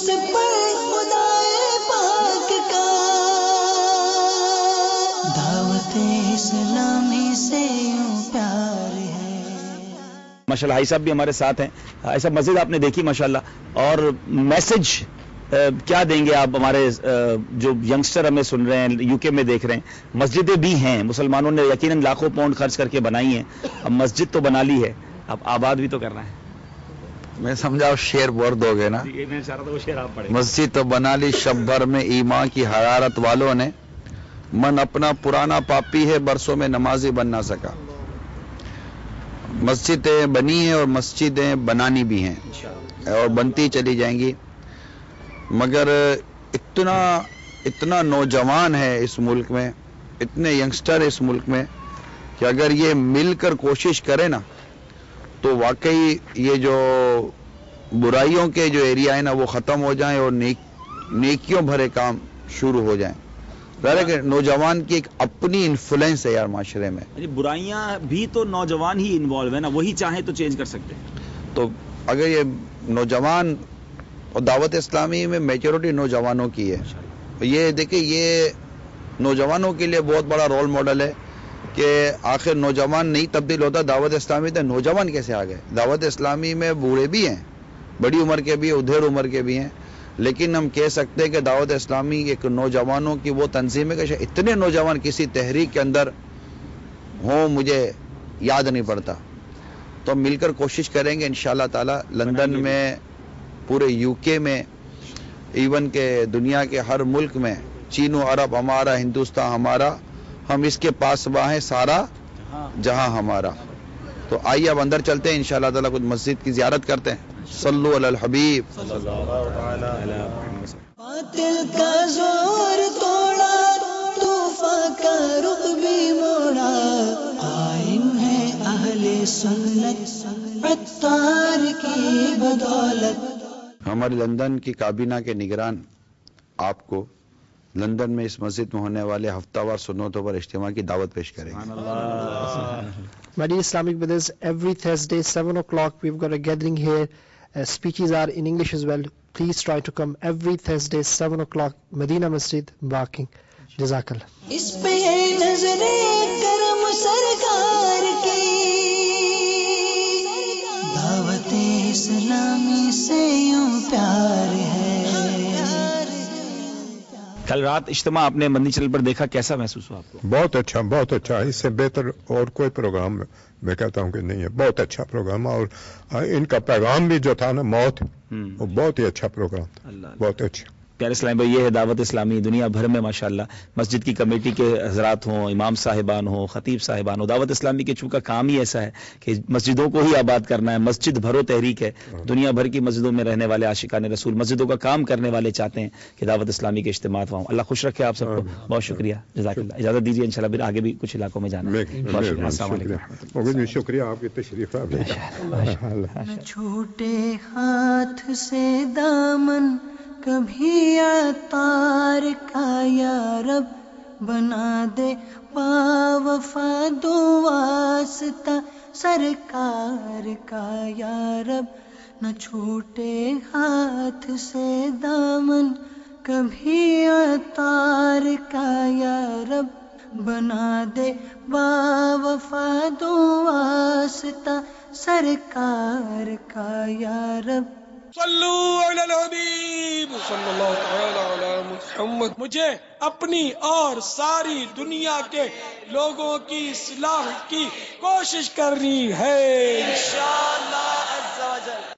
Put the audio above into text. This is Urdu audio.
اس پر خدائے پاک کا دعوت اسلامی سے یوں پیار ہے. ماشاءاللہ حاجی صاحب بھی ہمارے ساتھ ہیں. حاجی صاحب مسجد آپ نے دیکھی ماشاءاللہ, اور میسج کیا دیں گے آپ ہمارے جو ینگسٹر ہمیں سن رہے ہیں, یو کے میں دیکھ رہے ہیں, مسجدیں بھی ہیں مسلمانوں نے یقیناً لاکھوں پاؤنڈ خرچ کر کے بنائی ہیں, اب مسجد تو بنا لی ہے, اب آباد بھی تو کرنا ہے. میں سمجھا آپ شعر بور دو گے نا. میں چاہ رہا تھا وہ شعر آپ پڑھیں. مسجد تو بنا لی شب بھر میں ایمان کی حرارت والوں نے, من اپنا پرانا پاپی ہے برسوں میں نمازی بن نہ سکا. مسجدیں بنی ہیں اور مسجدیں بنانی بھی ہیں اور بنتی چلی جائیں گی, مگر اتنا نوجوان ہے اس ملک میں, اتنے ینگسٹر اس ملک میں, کہ اگر یہ مل کر کوشش کرے نا تو واقعی یہ جو برائیوں کے جو ایریا ہے نا وہ ختم ہو جائیں اور نیکیوں بھرے کام شروع ہو جائیں. ظاہر ہے کہ نوجوان کی ایک اپنی انفلوئنس ہے یار معاشرے میں. برائیاں بھی تو نوجوان ہی انوالو ہے نا, وہی چاہیں تو چینج کر سکتے ہیں. تو اگر یہ نوجوان, اور دعوت اسلامی میں میجورٹی نوجوانوں کی ہے, یہ دیکھیں یہ نوجوانوں کے لیے بہت بڑا رول ماڈل ہے کہ آخر نوجوان نہیں تبدیل ہوتا, دعوت اسلامی تو نوجوان کیسے آ گئے. دعوت اسلامی میں بوڑھے بھی ہیں, بڑی عمر کے بھی, ادھیر عمر کے بھی ہیں, لیکن ہم کہہ سکتے ہیں کہ دعوت اسلامی ایک نوجوانوں کی وہ تنظیم ہے کہ اتنے نوجوان کسی تحریک کے اندر ہوں مجھے یاد نہیں پڑتا. تو مل کر کوشش کریں گے انشاءاللہ تعالی. لندن میں, پورے یو کے میں, ایون کہ دنیا کے ہر ملک میں, چین و عرب ہمارا, ہندوستان ہمارا, ہم اس کے پاسباں ہیں, سارا جہاں ہمارا. تو آئیے اب اندر چلتے ہیں انشاءاللہ تعالی, کچھ مسجد کی زیارت کرتے ہیں. صلو علی الحبیب. باطل کا زور توڑا, طوفان کا رخ بھی موڑا, قائم ہے اہل سنت عطار کی بدولت. ہماری لندن کی کابینہ کے نگران آپ کو لندن میں اس مسجد میں ہونے والے ہفتہ وار سنتوں پر اجتماع کی دعوت پیش کریں گے. My dear Islamic brothers, every Thursday 7 o'clock we've got a gathering here. Speeches are in English as well. Please try to come every Thursday 7 o'clock, Medina Masjid, Barking. Jazakallah. اس پہ نظر کرم سرکار کی, دعوت اسلامی سے یوں پیار ہے. کل رات اجتماع آپ نے مدنی چینل پر دیکھا, کیسا محسوس ہوا آپ کو؟ بہت اچھا, بہت اچھا. اس سے بہتر اور کوئی پروگرام میں کہتا ہوں کہ نہیں ہے. بہت اچھا پروگرام, اور ان کا پیغام بھی جو تھا نا, موت, وہ بہت ہی اچھا پروگرام تھا, بہت اچھا. پیارے اسلام بھائی, یہ ہے دعوت اسلامی. دنیا بھر میں ماشاءاللہ مسجد کی کمیٹی کے حضرات ہوں, امام صاحبان ہوں, خطیب صاحبان ہوں, دعوت اسلامی کے چونکہ کام ہی ایسا ہے کہ مسجدوں کو ہی آباد کرنا ہے. مسجد بھرو تحریک ہے, دنیا بھر کی مسجدوں میں رہنے والے عاشقان رسول مسجدوں کا کام کرنے والے چاہتے ہیں کہ دعوت اسلامی کے اجتماع ہوں. اللہ خوش رکھے آپ سب کو, بہت شکریہ, جزاک اللہ. اجازت دیجیے, انشاءاللہ پھر آگے بھی کچھ علاقوں میں جانا ہے. السلام علیکم. شکریہ آپ کی تشریف. نہ چھوٹے ہاتھ سے دامن کبھی عطار کا, یا رب بنا دے باوفا دو واسطہ سرکار کا, یا رب. نہ چھوٹے ہاتھ سے دامن کبھی عطار کا, یا رب بنا دے باوفا دو واسطہ سرکار کا, یا رب. صلو علی الحبیب صلی اللہ تعالی علی محمد. مجھے اپنی اور ساری دنیا کے لوگوں کی اصلاح کی کوشش کرنی ہے انشاءاللہ عز و جل.